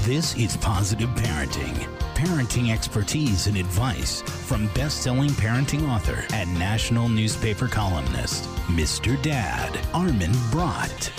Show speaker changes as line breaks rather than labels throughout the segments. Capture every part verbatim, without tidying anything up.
This is Positive Parenting. Parenting expertise and advice from best-selling parenting author and national newspaper columnist, Mister Dad, Armin Brott.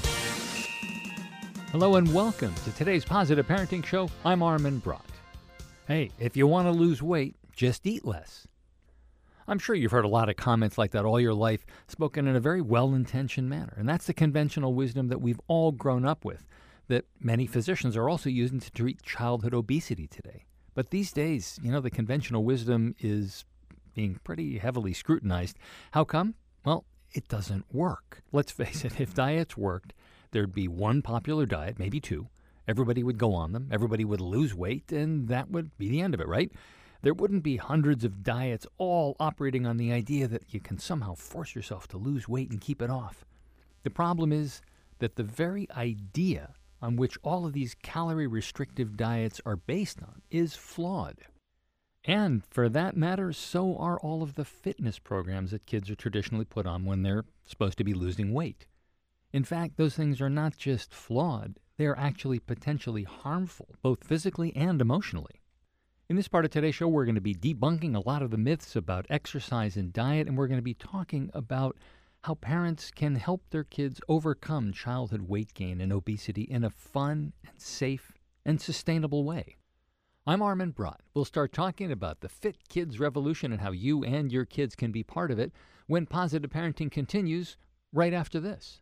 Hello and welcome to today's Positive Parenting Show. I'm Armin Brott. Hey, if you want to lose weight, just eat less. I'm sure you've heard a lot of comments like that all your life, spoken in a very well-intentioned manner. And that's the conventional wisdom that we've all grown up with, that many physicians are also using to treat childhood obesity today. But these days, you know, the conventional wisdom is being pretty heavily scrutinized. How come? Well, it doesn't work. Let's face it, if diets worked, there'd be one popular diet, maybe two. Everybody would go on them. Everybody would lose weight, and that would be the end of it, right? There wouldn't be hundreds of diets all operating on the idea that you can somehow force yourself to lose weight and keep it off. The problem is that the very idea on which all of these calorie-restrictive diets are based on is flawed. And for that matter, so are all of the fitness programs that kids are traditionally put on when they're supposed to be losing weight. In fact, those things are not just flawed, they are actually potentially harmful, both physically and emotionally. In this part of today's show, we're going to be debunking a lot of the myths about exercise and diet, and we're going to be talking about how parents can help their kids overcome childhood weight gain and obesity in a fun and safe and sustainable way. I'm Armin Brott. We'll start talking about the Fit Kids Revolution and how you and your kids can be part of it when Positive Parenting continues right after this.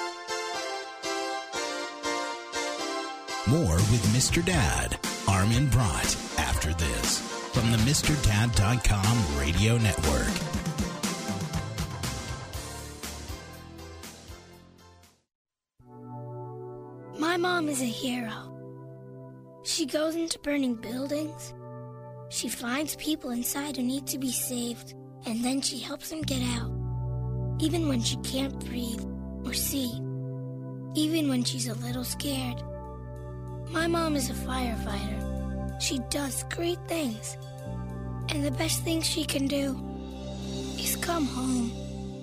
More with Mister Dad, Armin Brott, after this, from the Mister Dad dot com radio network.
My mom is a hero. She goes into burning buildings. She finds people inside who need to be saved, and then she helps them get out. Even when she can't breathe or see. Even when she's a little scared. My mom is a firefighter. She does great things. And the best thing she can do is come home.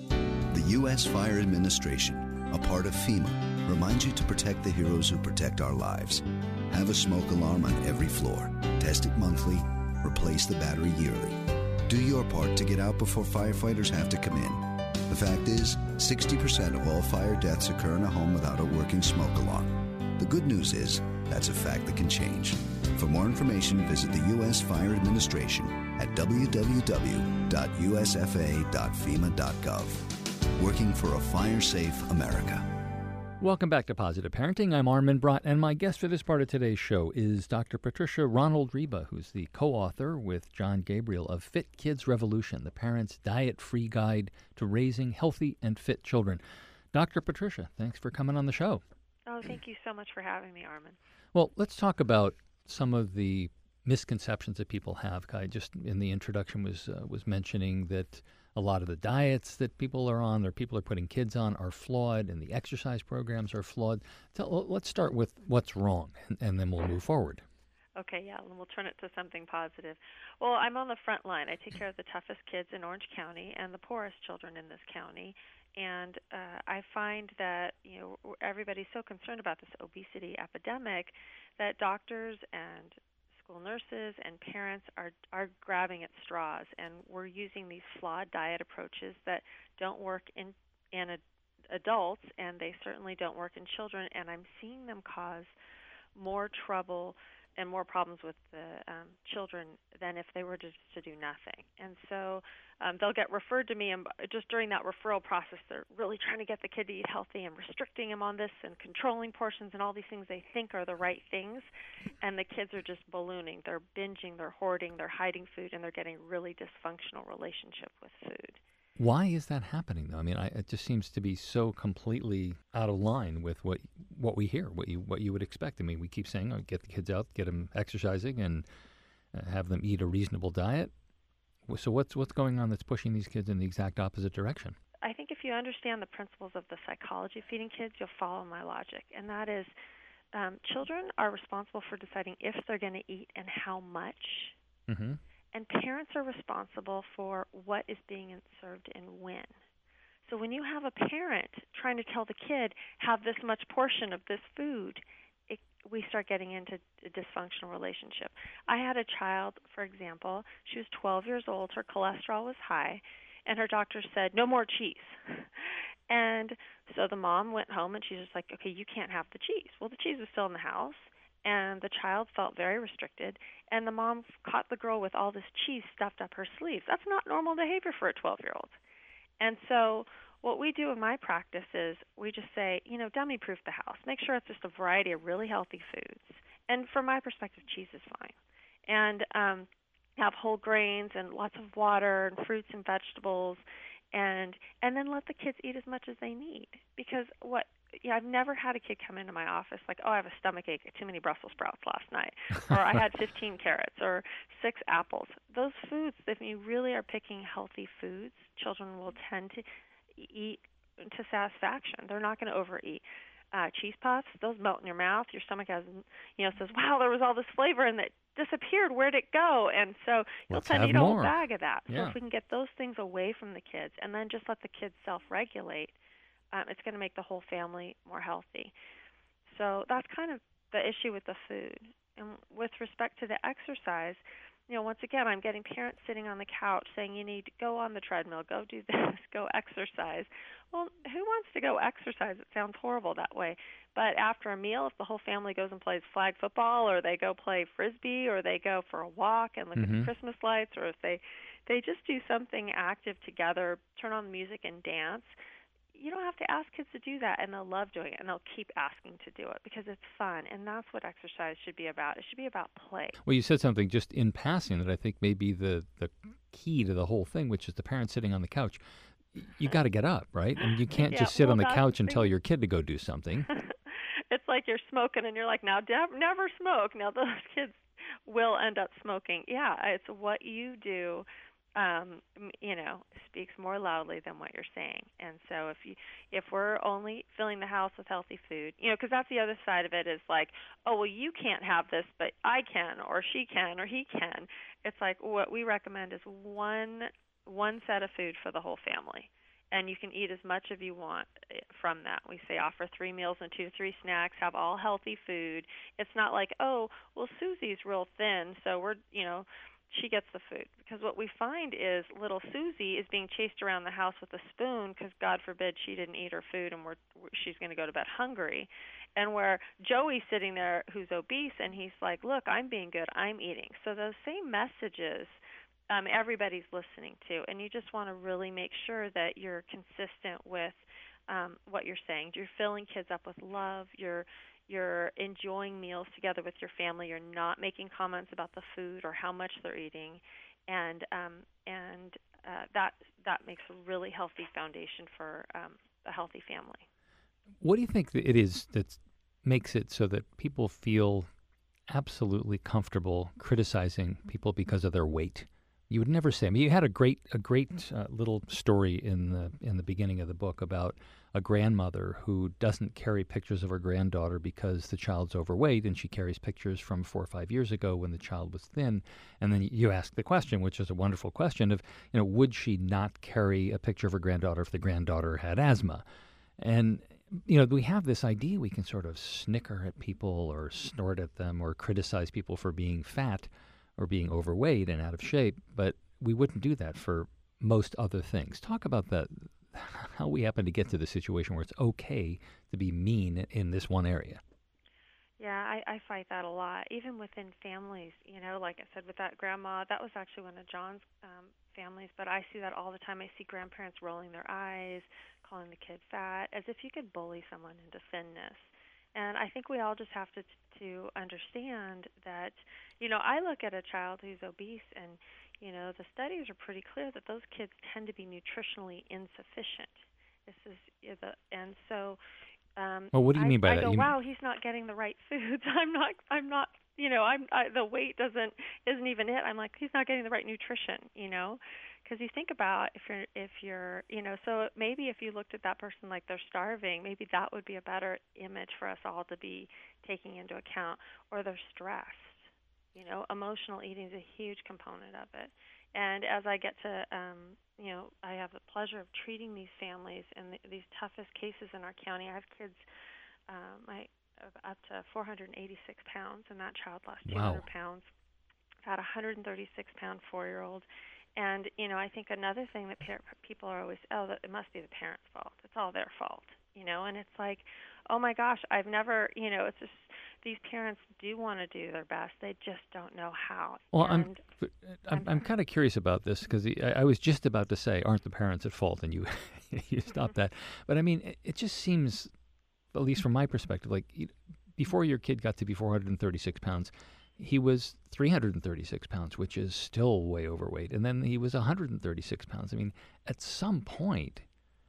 The U S Fire Administration, a part of FEMA, reminds you to protect the heroes who protect our lives. Have a smoke alarm on every floor. Test it monthly. Replace the battery yearly. Do your part to get out before firefighters have to come in. The fact is, sixty percent of all fire deaths occur in a home without a working smoke alarm. The good news is, that's a fact that can change. For more information, visit the U S Fire Administration at w w w dot u s f a dot fema dot gov. Working for a fire-safe America.
Welcome back to Positive Parenting. I'm Armin Brott, and my guest for this part of today's show is Doctor Patricia Ronald-Riba, who's the co-author with John Gabriel of Fit Kids Revolution, the Parents' Diet-Free Guide to Raising Healthy and Fit Children. Doctor Patricia, thanks for coming on the show.
Oh, thank you so much for having me, Armin.
Well, let's talk about some of the misconceptions that people have. I just in the introduction was uh, was mentioning that a lot of the diets that people are on or people are putting kids on are flawed and the exercise programs are flawed. Tell, let's start with what's wrong, and, and then we'll move forward.
Okay, yeah, and we'll turn it to something positive. Well, I'm on the front line. I take care of the toughest kids in Orange County and the poorest children in this county. And uh, I find that, you know, everybody's so concerned about this obesity epidemic that doctors and school nurses and parents are are grabbing at straws, and we're using these flawed diet approaches that don't work in in a, adults, and they certainly don't work in children. And I'm seeing them cause more trouble and more problems with the um, children than if they were just to do nothing. And so um, they'll get referred to me, and just during that referral process, they're really trying to get the kid to eat healthy and restricting him on this and controlling portions and all these things they think are the right things. And the kids are just ballooning. They're binging, they're hoarding, they're hiding food, and they're getting a really dysfunctional relationship with food.
Why is that happening, though? I mean, I, it just seems to be so completely out of line with what what we hear, what you what you would expect. I mean, we keep saying, oh, get the kids out, get them exercising, and uh, have them eat a reasonable diet. So what's what's going on that's pushing these kids in the exact opposite direction?
I think if you understand the principles of the psychology of feeding kids, you'll follow my logic, and that is um, children are responsible for deciding if they're going to eat and how much. Mm-hmm. And parents are responsible for what is being served and when. So when you have a parent trying to tell the kid, have this much portion of this food, it, we start getting into a dysfunctional relationship. I had a child, for example, she was twelve years old, her cholesterol was high, and her doctor said, no more cheese. And so the mom went home, and she's just like, okay, you can't have the cheese. Well, the cheese was still in the house, and the child felt very restricted, and the mom caught the girl with all this cheese stuffed up her sleeves. That's not normal behavior for a twelve-year-old. And so what we do in my practice is we just say, you know, dummy-proof the house. Make sure it's just a variety of really healthy foods. And from my perspective, cheese is fine. And um, have whole grains and lots of water and fruits and vegetables, and and then let the kids eat as much as they need. Because what yeah, I've never had a kid come into my office like, oh, I have a stomach ache, too many Brussels sprouts last night, or I had fifteen carrots, or six apples. Those foods, if you really are picking healthy foods, children will tend to eat to satisfaction. They're not going to overeat. Uh, cheese puffs, those melt in your mouth. Your stomach has, you know, says, wow, there was all this flavor and it disappeared. Where'd it go? And so you'll
Let's
tend to
have
eat a whole
more.
bag of that.
Yeah.
So if we can get those things away from the kids and then just let the kids self-regulate, um, it's going to make the whole family more healthy. So that's kind of the issue with the food. And with respect to the exercise, you know, once again, I'm getting parents sitting on the couch saying you need to go on the treadmill, go do this, go exercise. Well, who wants to go exercise? It sounds horrible that way. But after a meal, if the whole family goes and plays flag football, or they go play Frisbee, or they go for a walk and look
Mhm.
at the Christmas lights, or if they, they just do something active together, turn on the music and dance, you don't have to ask kids to do that, and they'll love doing it, and they'll keep asking to do it because it's fun, and that's what exercise should be about. It should be about play.
Well, you said something just in passing that I think may be the, the key to the whole thing, which is the parent sitting on the couch. You got to get up, right? And you can't
Yeah,
just sit
well,
on the
that's
couch
the
and tell
thing.
your kid to go do something.
It's like you're smoking, and you're like, now de- never smoke. Now those kids will end up smoking. Yeah, it's what you do. Um, m- you know, speaks more loudly than what you're saying. And so if you, if we're only filling the house with healthy food, you know, because that's the other side of it is like, oh, well, you can't have this, but I can, or she can, or he can. It's like what we recommend is one one set of food for the whole family, and you can eat as much as you want eh, from that. We say offer three meals and two to three snacks, have all healthy food. It's not like, oh, well, Susie's real thin, so we're, you know, she gets the food. Because what we find is little Susie is being chased around the house with a spoon because, God forbid, she didn't eat her food and we're, she's going to go to bed hungry. And where Joey's sitting there who's obese and he's like, look, I'm being good, I'm eating. So those same messages um, everybody's listening to. And you just want to really make sure that you're consistent with um, what you're saying. You're filling kids up with love. You're You're enjoying meals together with your family. You're not making comments about the food or how much they're eating, and um, and uh, that that makes a really healthy foundation for um, a healthy family.
What do you think that it is that makes it so that people feel absolutely comfortable criticizing people because of their weight? You would never say. I mean, you had a great a great uh, little story in the in the beginning of the book about a grandmother who doesn't carry pictures of her granddaughter because the child's overweight, and she carries pictures from four or five years ago when the child was thin. And then you ask the question, which is a wonderful question, of, you know, would she not carry a picture of her granddaughter if the granddaughter had asthma? And, you know, we have this idea we can sort of snicker at people or snort at them or criticize people for being fat or being overweight and out of shape, but we wouldn't do that for most other things. Talk about that, how we happen to get to the situation where it's okay to be mean in this one area.
Yeah, I, I fight that a lot, even within families. You know, like I said, with that grandma, that was actually one of John's um, families, but I see that all the time. I see grandparents rolling their eyes, calling the kid fat, as if you could bully someone into thinness. And I think we all just have to to understand that, you know, I look at a child who's obese, and, you know, the studies are pretty clear that those kids tend to be nutritionally insufficient. This is the and so. Um,
Well, what do you
I,
mean by
I
that?
go,
You mean-
wow, he's not getting the right foods. I'm not. I'm not. You know, I'm. I, the weight doesn't isn't even it. I'm like, he's not getting the right nutrition. You know, because you think about if you're if you're you know, so maybe if you looked at that person like they're starving, maybe that would be a better image for us all to be taking into account. Or they're stressed. You know, emotional eating is a huge component of it. And as I get to, um, you know, I have the pleasure of treating these families and the, these toughest cases in our county. I have kids. Um, my up to four hundred eighty-six pounds, and that child lost
Wow.
two hundred pounds. I've had a one hundred thirty-six pound four-year-old. And, you know, I think another thing that par- people are always, oh, that it must be the parents' fault. It's all their fault, you know. And it's like, oh, my gosh, I've never, you know, it's just these parents do want to do their best. They just don't know how.
Well,
and
I'm I'm, I'm kind of curious about this because I, I was just about to say, aren't the parents at fault? And you you stopped that. But, I mean, it, it just seems, at least from my perspective, like before your kid got to be four hundred thirty-six pounds, he was three hundred thirty-six pounds, which is still way overweight. And then he was one hundred thirty-six pounds. I mean, at some point,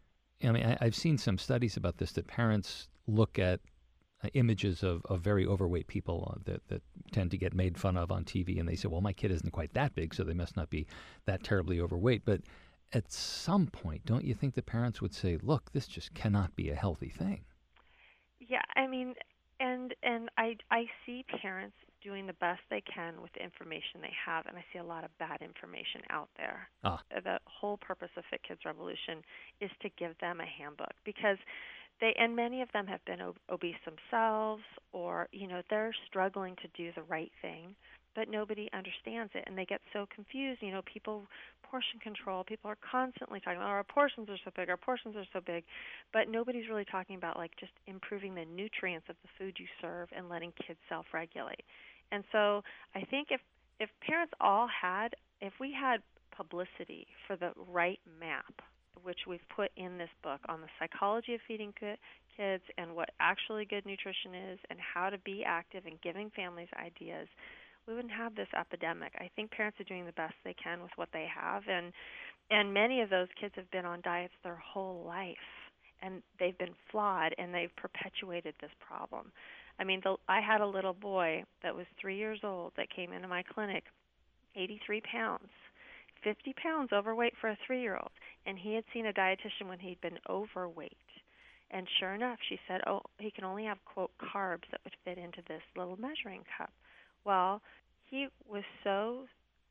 I mean, I, I've seen some studies about this, that parents look at uh, images of, of very overweight people uh, that, that tend to get made fun of on T V, and they say, well, my kid isn't quite that big, so they must not be that terribly overweight. But at some point, don't you think the parents would say, look, this just cannot be a healthy thing?
Yeah, I mean, and and I I see parents doing the best they can with the information they have, and I see a lot of bad information out there.
Ah.
The whole purpose of Fit Kids Revolution is to give them a handbook, because they, and many of them have been ob- obese themselves, or, you know, they're struggling to do the right thing, but nobody understands it, and they get so confused. You know, people, portion control, people are constantly talking about, oh, our portions are so big, our portions are so big, but nobody's really talking about, like, just improving the nutrients of the food you serve and letting kids self-regulate. And so I think if, if parents all had, if we had publicity for the right map, which we've put in this book on the psychology of feeding kids and what actually good nutrition is and how to be active and giving families ideas, we wouldn't have this epidemic. I think parents are doing the best they can with what they have, and and many of those kids have been on diets their whole life, and they've been flawed, and they've perpetuated this problem. I mean, the, I had a little boy that was three years old that came into my clinic, eighty-three pounds, fifty pounds overweight for a three-year-old, and he had seen a dietitian when he'd been overweight. And sure enough, she said, oh, he can only have, quote, carbs that would fit into this little measuring cup. Well, he was so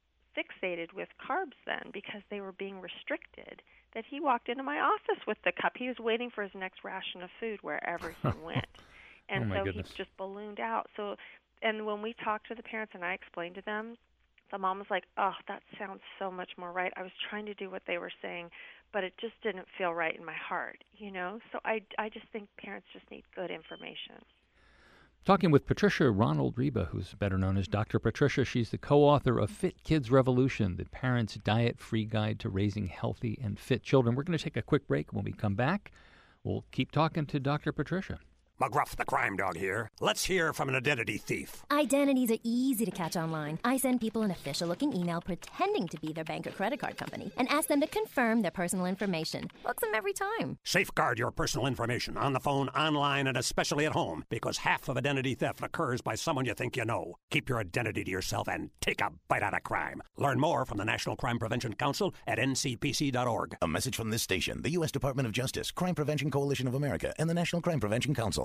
fixated with carbs then, because they were being restricted, that he walked into my office with the cup. He was waiting for his next ration of food wherever he went. And
oh my
so
goodness.
he just ballooned out. So, and when we talked to the parents and I explained to them, the mom was like, oh, that sounds so much more right. I was trying to do what they were saying, but it just didn't feel right in my heart, you know? So I, I just think parents just need good information.
Talking with Patricia Ronald Reba, who's better known as Doctor Patricia. She's the co-author of Fit Kids Revolution, the Parents' Diet-Free Guide to Raising Healthy and Fit Children. We're going to take a quick break. When we come back, we'll keep talking to Doctor Patricia.
McGruff the crime dog here. Let's hear from an identity thief.
Identities are easy to catch online. I send people an official-looking email pretending to be their bank or credit card company and ask them to confirm their personal information. Works them every time.
Safeguard your personal information on the phone, online, and especially at home, because half of identity theft occurs by someone you think you know. Keep your identity to yourself and take a bite out of crime. Learn more from the National Crime Prevention Council at N C P C dot org.
A message from this station, the U S Department of Justice, Crime Prevention Coalition of America, and the National Crime Prevention Council.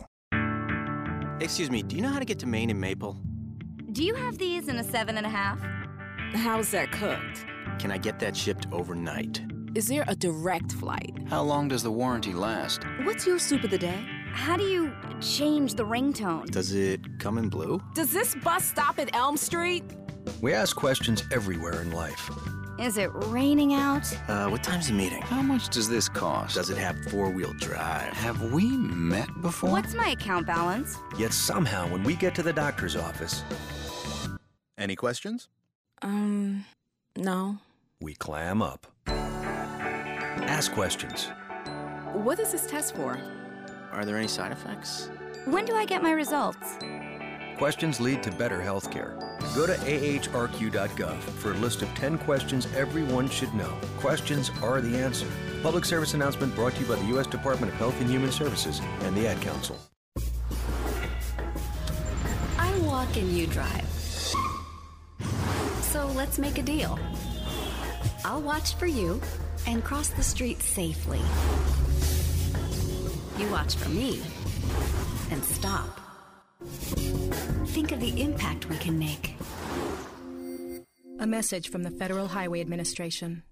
Excuse me, do you know how to get to Maine and Maple?
Do you have these in a seven and a half?
How's that cooked?
Can I get that shipped overnight?
Is there a direct flight?
How long does the warranty last?
What's your soup of the day?
How do you change the ringtone?
Does it come in blue?
Does this bus stop at Elm Street?
We ask questions everywhere in life.
Is it raining out?
Uh, what time's the meeting?
How much does this cost?
Does it have four-wheel drive?
Have we met before?
What's my account balance?
Yet somehow, when we get to the doctor's office... Any questions?
Um, no.
We clam up. Ask questions.
What is this test for?
Are there any side effects?
When do I get my results?
Questions lead to better healthcare. Go to A H R Q dot gov for a list of ten questions everyone should know. Questions are the answer. Public service announcement brought to you by the U S Department of Health and Human Services and the Ad Council.
I walk and you drive. So let's make a deal. I'll watch for you and cross the street safely. You watch for me and stop. Think of the impact we can make.
A message from the Federal Highway Administration.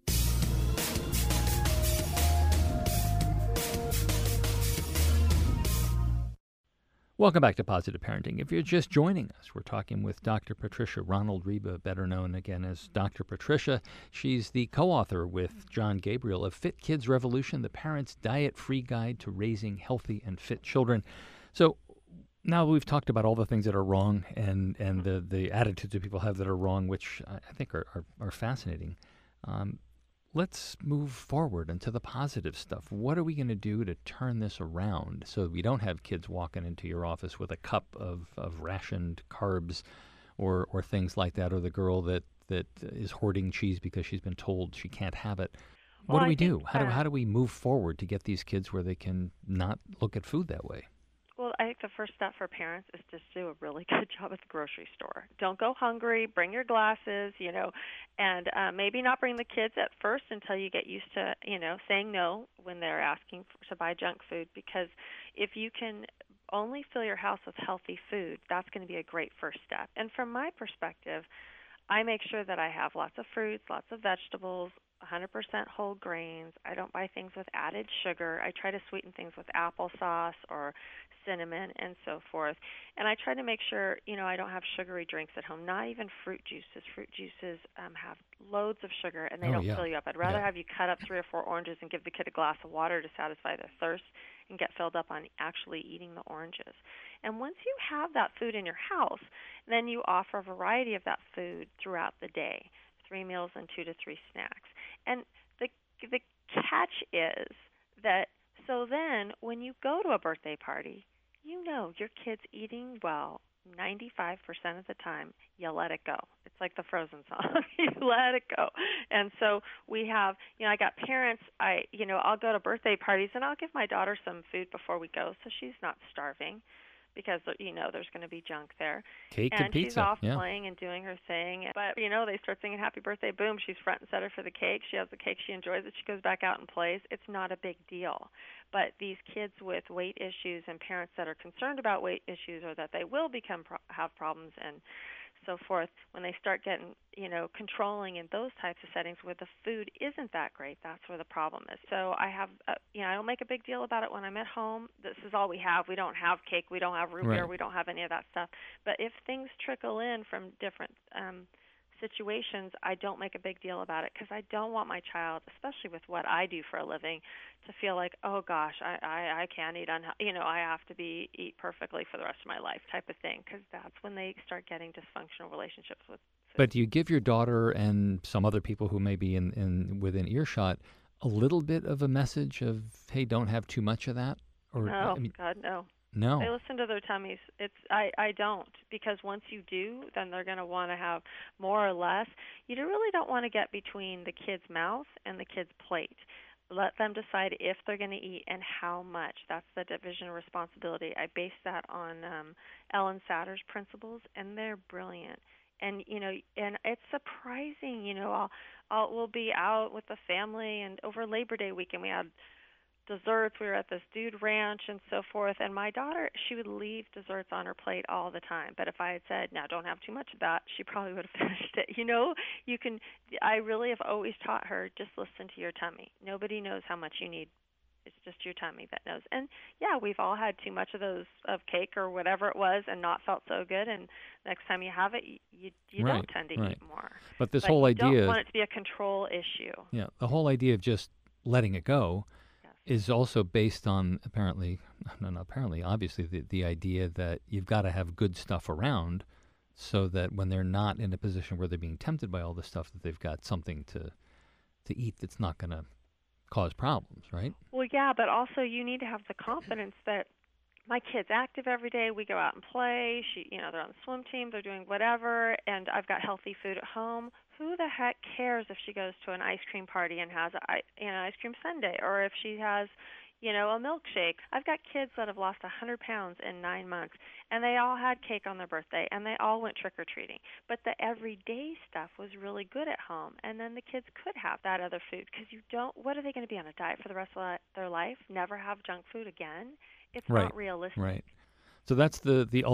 Welcome back to Positive Parenting. If you're just joining us, we're talking with Doctor Patricia Ronald-Riba, better known again as Doctor Patricia. She's the co-author with John Gabriel of Fit Kids Revolution, the Parent's Diet-Free Guide to Raising Healthy and Fit Children. So now we've talked about all the things that are wrong and, and the, the attitudes that people have that are wrong, which I think are, are, are fascinating. Um, Let's move forward into the positive stuff. What are we going to do to turn this around so we don't have kids walking into your office with a cup of, of rationed carbs or or things like that, or the girl that, that is hoarding cheese because she's been told she can't have it? What
Well,
do we
I
do?
think,
How do
uh,
how do we move forward to get these kids where they can not look at food that way?
Well, I think the first step for parents is just do a really good job at the grocery store. Don't go hungry. Bring your glasses, you know, and uh, maybe not bring the kids at first until you get used to, you know, saying no when they're asking for, to buy junk food. Because if you can only fill your house with healthy food, that's going to be a great first step. And from my perspective, I make sure that I have lots of fruits, lots of vegetables, one hundred percent whole grains. I don't buy things with added sugar. I try to sweeten things with applesauce or cinnamon and so forth. And I try to make sure, you know, I don't have sugary drinks at home, not even fruit juices. Fruit juices um, have loads of sugar, and they
Oh,
don't
yeah.
fill you up. I'd rather
Yeah.
have you cut up three or four oranges and give the kid a glass of water to satisfy their thirst and get filled up on actually eating the oranges. And once you have that food in your house, then you offer a variety of that food throughout the day, three meals and two to three snacks. And the the catch is that so then when you go to a birthday party, you know your kid's eating well ninety-five percent of the time. You let it go. It's like the Frozen song. You let it go. And so we have, you know, I got parents, I, you know, I'll go to birthday parties and I'll give my daughter some food before we go so she's not starving, because, you know, there's going to be junk there.
Cake
and
and pizza,
she's off
yeah.
playing and doing her thing. But, you know, they start singing happy birthday, boom, she's front and center for the cake. She has the cake, she enjoys it, she goes back out and plays. It's not a big deal. But these kids with weight issues and parents that are concerned about weight issues or that they will become pro- have problems and so forth, when they start getting, you know, controlling in those types of settings where the food isn't that great, that's where the problem is. So I have, a, you know, I don't make a big deal about it when I'm at home. This is all we have. We don't have cake. We don't have root beer.
Right.
We don't have any of that stuff. But if things trickle in from different um, situations, I don't make a big deal about it because I don't want my child, especially with what I do for a living, to feel like, oh gosh, I, I, I can't eat, unha- you know, I have to be eat perfectly for the rest of my life type of thing, because that's when they start getting dysfunctional relationships with food.
But do you give your daughter and some other people who may be in, in within earshot a little bit of a message of, hey, don't have too much of that? Or
No,
I mean,
God, no.
no.
They listen to their tummies. It's I, I don't, because once you do, then they're going to want to have more or less. You really don't want to get between the kid's mouth and the kid's plate. Let them decide if they're going to eat and how much. That's the division of responsibility. I base that on um, Ellen Satter's principles, and they're brilliant. And you know, and it's surprising. You know, I'll, I'll we'll be out with the family, and over Labor Day weekend we had desserts. We were at this dude ranch and so forth, and my daughter, she would leave desserts on her plate all the time. But if I had said, now don't have too much of that, she probably would have finished it. You know, you can, I really have always taught her, just listen to your tummy. Nobody knows how much you need. It's just your tummy that knows. And yeah, we've all had too much of those, of cake or whatever it was, and not felt so good. And next time you have it, you you, you
Right,
don't tend to
right.
eat more.
But this
but
whole
you
idea,
don't want it to be a control issue.
yeah, the whole idea of just letting it go is also based on apparently, no, not apparently, obviously, the, the idea that you've got to have good stuff around so that when they're not in a position where they're being tempted by all this stuff, that they've got something to to eat that's not going to cause problems, right?
Well, yeah, but also you need to have the confidence that my kid's active every day. We go out and play. She, you know, they're on the swim team. They're doing whatever, and I've got healthy food at home. Who the heck cares if she goes to an ice cream party and has a you know, ice cream sundae, or if she has, you know, a milkshake? I've got kids that have lost one hundred pounds in nine months, and they all had cake on their birthday, and they all went trick-or-treating. But the everyday stuff was really good at home, and then the kids could have that other food, because you don't, what are they going to be on a diet for the rest of their life? Never have junk food again? It's
Right,
not realistic.
right. So that's the, the ultimate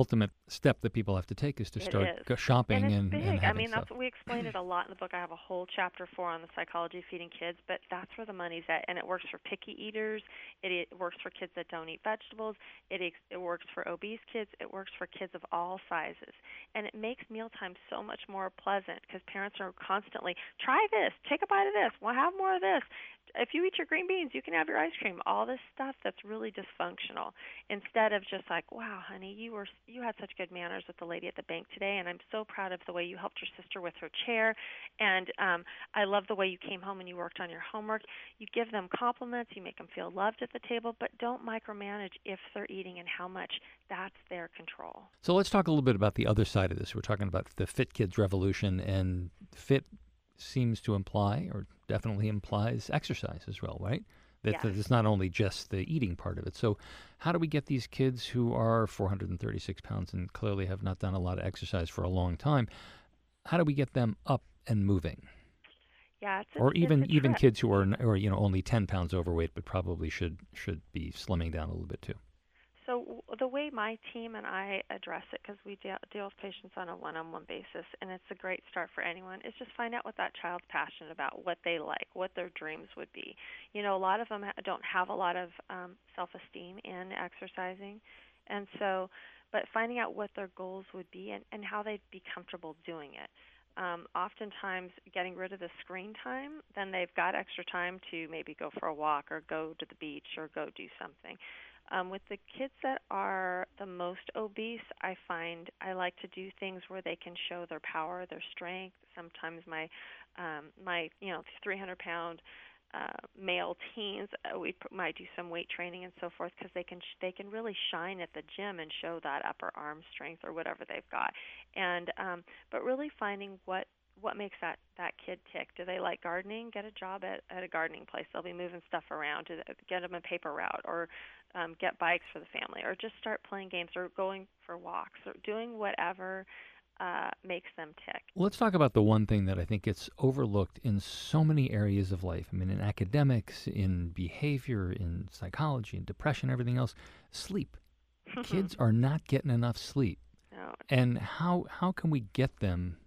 step that people have to take is to
It
start
is.
go shopping
and, it's
and,
big.
and
I
having
mean,
stuff.
that's we explain it a lot in the book. I have a whole chapter four on the psychology of feeding kids, but that's where the money's at, and it works for picky eaters. It, it works for kids that don't eat vegetables. It ex- it works for obese kids. It works for kids of all sizes, and it makes mealtime so much more pleasant because parents are constantly try this, take a bite of this, well, have more of this. If you eat your green beans, you can have your ice cream. All this stuff that's really dysfunctional. Instead of just like, wow, honey, you were you had such good manners with the lady at the bank today, and I'm so proud of the way you helped your sister with her chair. And um, I love the way you came home and you worked on your homework. You give them compliments. You make them feel loved at the table, but don't micromanage if they're eating and how much. That's their control.
So let's talk a little bit about the other side of this. We're talking about the Fit Kids revolution, and fit seems to imply, or definitely implies, exercise as well, right? That
Yes.
It's not only just the eating part of it. So how do we get these kids who are four hundred thirty-six pounds and clearly have not done a lot of exercise for a long time, how do we get them up and moving?
Yeah, it's a,
Or even
it's a
even
trick.
kids who are, or you know, only ten pounds overweight, but probably should should be slimming down a little bit too.
So w- the way my team and I address it, because we deal, deal with patients on a one-on-one basis, and it's a great start for anyone, is just find out what that child's passionate about, what they like, what their dreams would be. You know, a lot of them ha- don't have a lot of um, self-esteem in exercising, and so, but finding out what their goals would be and, and how they'd be comfortable doing it. Um, oftentimes getting rid of the screen time, then they've got extra time to maybe go for a walk or go to the beach or go do something. Um, with the kids that are the most obese, I find I like to do things where they can show their power, their strength. Sometimes my, um, my you know, three hundred pound uh, male teens, uh, we p- might do some weight training and so forth because they can sh- they can really shine at the gym and show that upper arm strength or whatever they've got. And um, but really finding what. What makes that, that kid tick? Do they like gardening? Get a job at, at a gardening place. They'll be moving stuff around. To get them a paper route, or um, get bikes for the family, or just start playing games, or going for walks, or doing whatever uh, makes them tick.
Let's talk about the one thing that I think gets overlooked in so many areas of life. I mean, in academics, in behavior, in psychology, in depression, everything else. Sleep. Kids are not getting enough sleep.
No.
And how how can we get them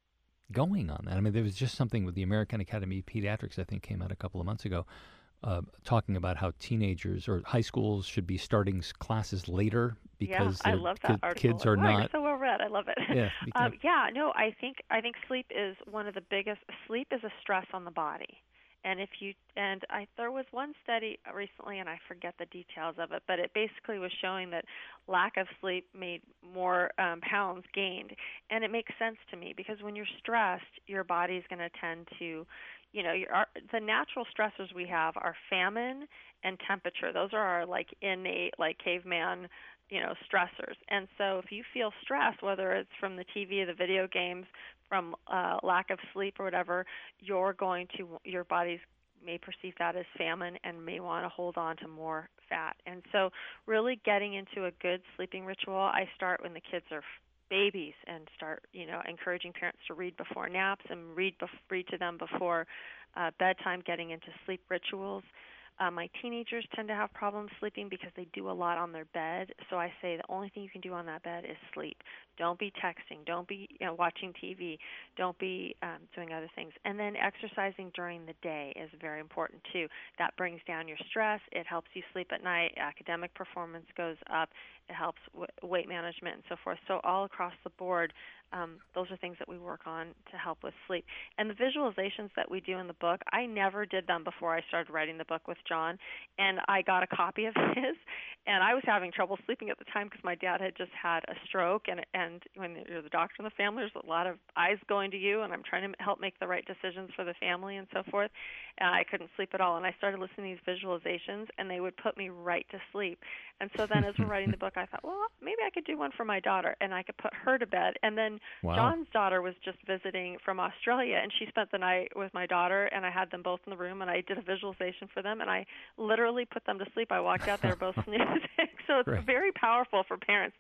going on that? I mean, there was just something with the American Academy of Pediatrics, I think, came out a couple of months ago, uh, talking about how teenagers or high schools should be starting s- classes later because
yeah, I
their
love that
kid-
article.
kids are
wow,
not.
You're so well read. I love it.
Yeah,
um, yeah. No, I think I think sleep is one of the biggest. Sleep is a stress on the body. And if you and I there was one study recently, and I forget the details of it, but it basically was showing that lack of sleep made more um, pounds gained, and it makes sense to me because when you're stressed, your body's going to tend to, you know, your, our, the natural stressors we have are famine and temperature. Those are our like innate, like caveman, you know, stressors. And so if you feel stressed, whether it's from the T V or the video games, from uh, lack of sleep or whatever, you're going to, your body's may perceive that as famine and may want to hold on to more fat. And so really getting into a good sleeping ritual, I start when the kids are babies and start, you know, encouraging parents to read before naps and read, bef- read to them before uh, bedtime, getting into sleep rituals. Uh, my teenagers tend to have problems sleeping because they do a lot on their bed. So I say the only thing you can do on that bed is sleep. Don't be texting. Don't be you know, watching T V. Don't be um, doing other things. And then exercising during the day is very important too. That brings down your stress. It helps you sleep at night. Academic performance goes up. It helps w- weight management and so forth. So all across the board, um, those are things that we work on to help with sleep. And the visualizations that we do in the book, I never did them before I started writing the book with John. And I got a copy of his, and I was having trouble sleeping at the time because my dad had just had a stroke. And, and when you're the doctor in the family, there's a lot of eyes going to you, and I'm trying to help make the right decisions for the family and so forth. And I couldn't sleep at all. And I started listening to these visualizations, and they would put me right to sleep. And so then as we're writing the book, I thought, well, maybe I could do one for my daughter, and I could put her to bed. And then
Wow.
John's daughter was just visiting from Australia, and she spent the night with my daughter, and I had them both in the room, and I did a visualization for them, and I literally put them to sleep. I walked out, they were both snoozing. So it's
Right.
very powerful for parents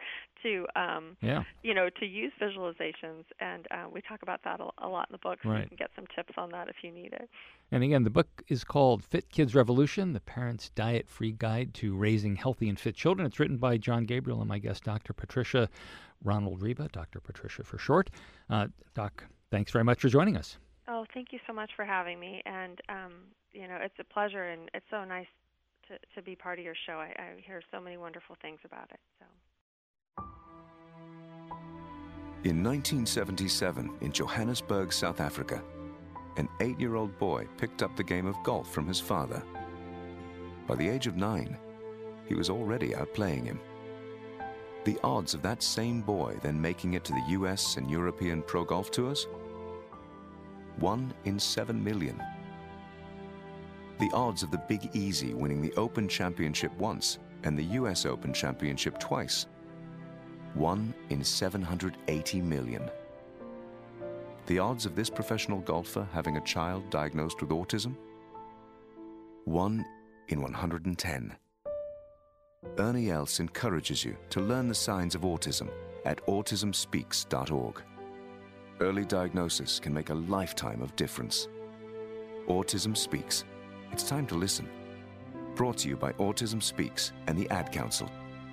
to, um,
yeah.
you know, to use visualizations. And uh, we talk about that a, a lot in the book, so
right.
you can get some tips on that if you need it.
And again, the book is called Fit Kids Revolution, The Parent's Diet-Free Guide to Raising Healthy and Fit Children. It's written by John Gabriel and my guest, Doctor Patricia Ronald-Riba, Doctor Patricia for short. Uh, Doc, thanks very much for joining us.
Oh, thank you so much for having me. And, um, you know, it's a pleasure, and it's so nice to, to be part of your show. I, I hear so many wonderful things about it. So.
In nineteen seventy-seven, in Johannesburg, South Africa, an eight-year-old boy picked up the game of golf from his father. By the age of nine, he was already outplaying him. The odds of that same boy then making it to the U S and European pro golf tours? One in seven million. The odds of the Big Easy winning the Open Championship once and the U S Open Championship twice? One in seven hundred eighty million. The odds of this professional golfer having a child diagnosed with autism? One in one hundred ten. Ernie Els encourages you to learn the signs of autism at autism speaks dot org. Early diagnosis can make a lifetime of difference. Autism Speaks. It's time to listen. Brought to you by Autism Speaks and the Ad Council.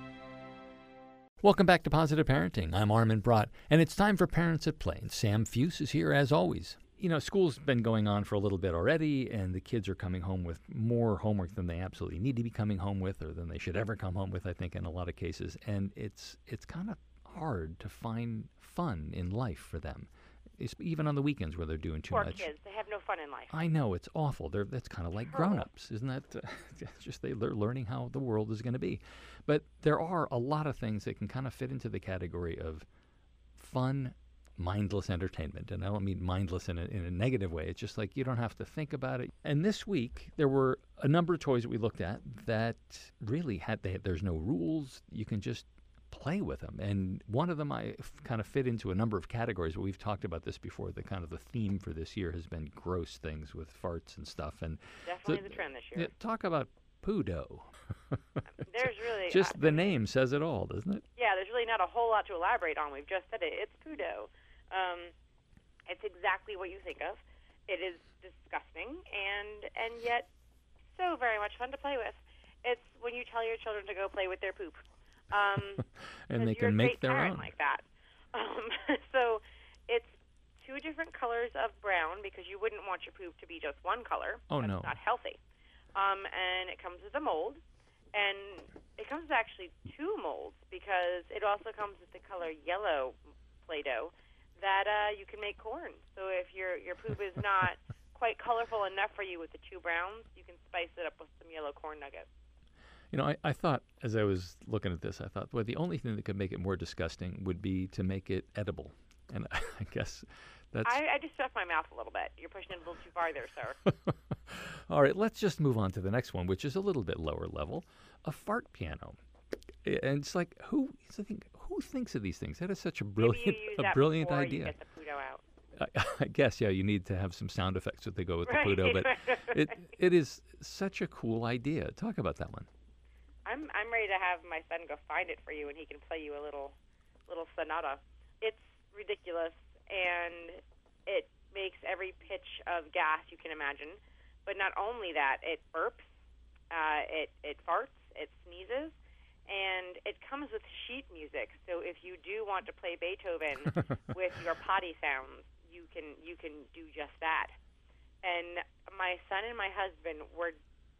Welcome back to Positive Parenting. I'm Armin Brott, and it's time for Parents at Play. And Sam Fuse is here as always. You know, school's been going on for a little bit already, and the kids are coming home with more homework than they absolutely need to be coming home with, or than they should ever come home with, I think, in a lot of cases. And it's it's kind of hard to find fun in life for them, it's, even on the weekends where they're doing too
Poor
much.
kids, they have no fun in life.
I know, it's awful. They're, that's kind of like grown-ups, isn't that? Uh, just they, they're learning how the world is going to be. But there are a lot of things that can kind of fit into the category of fun, mindless entertainment. And I don't mean mindless in a, in a negative way. It's just like you don't have to think about it. And this week, there were a number of toys that we looked at that really had, they, there's no rules. You can just play with them. And one of them I f- kind of fit into a number of categories. We've talked about this before. The kind of the theme for this year has been gross things with farts and stuff. And
Definitely
so,
the trend this year.
Yeah, talk about Poo-Dough.
There's really...
Just
uh,
the name says it all, doesn't it?
Yeah, there's really not a whole lot to elaborate on. We've just said it. It's Poo-Dough. Um, it's exactly what you think of. It is disgusting and and yet so very much fun to play with. It's when you tell your children to go play with their poop. Um,
and they
you're
can
a
make
great
their
parent
own.
like that. Um, so it's two different colors of brown because you wouldn't want your poop to be just one color.
Oh,
That's
no.
not healthy. Um, and it comes with a mold. And it comes with actually two molds because it also comes with the color yellow Play-Doh that uh, you can make corn. So if your your poop is not quite colorful enough for you with the two browns, you can spice it up with some yellow corn nuggets.
You know, I, I thought, as I was looking at this, I thought, well, the only thing that could make it more disgusting would be to make it edible. And I guess that's...
I, I just stuffed my mouth a little bit. You're pushing it a little too far there, sir.
All right, let's just move on to the next one, which is a little bit lower level, a fart piano. And it's like, who, it's the thing, who thinks of these things? That is such a brilliant,
Maybe you use
a
that
brilliant
before
idea.
You get the Poo-Dough out.
I, I guess, yeah, you need to have some sound effects that they go with the
Right,
Poo-Dough, but
right.
it it is such a cool idea. Talk about that one.
I'm I'm ready to have my son go find it for you, and he can play you a little little sonata. It's ridiculous, and it makes every pitch of gas you can imagine. But not only that, it burps, uh, it it farts, it sneezes, and it comes with sheet music. So if you do want to play Beethoven with your potty sounds, you can you can do just that. And my son and my husband were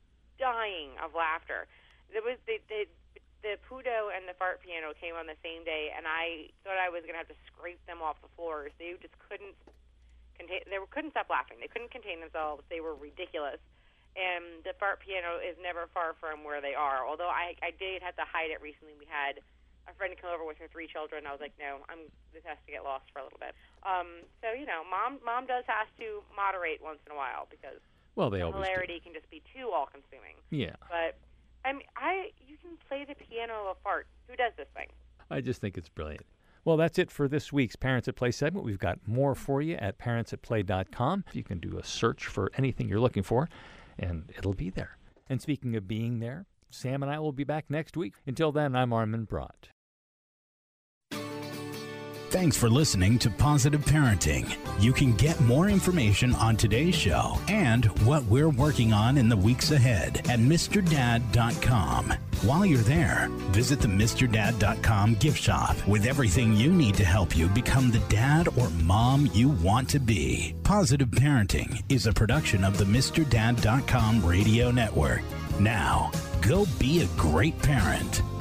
dying of laughter. There was the the, the Poo-Dough and the fart piano came on the same day, and I thought I was going to have to scrape them off the floors. They just couldn't contain. They couldn't stop laughing. They couldn't contain themselves. They were ridiculous. And the fart piano is never far from where they are. Although I I did have to hide it recently. We had a friend come over with her three children. I was like, no, I'm this has to get lost for a little bit. Um, so you know, mom mom does have to moderate once in a while because
Well, they
the
always do.
hilarity can just be too all-consuming.
Yeah.
But I mean, I you can play the piano of a fart. Who does this thing?
I just think it's brilliant. Well, that's it for this week's Parents at Play segment. We've got more for you at parents at play dot com. You can do a search for anything you're looking for, and it'll be there. And speaking of being there, Sam and I will be back next week. Until then, I'm Armin Brott.
Thanks for listening to Positive Parenting. You can get more information on today's show and what we're working on in the weeks ahead at Mr Dad dot com. While you're there, visit the Mr Dad dot com gift shop with everything you need to help you become the dad or mom you want to be. Positive Parenting is a production of the Mr Dad dot com radio network. Now, go be a great parent.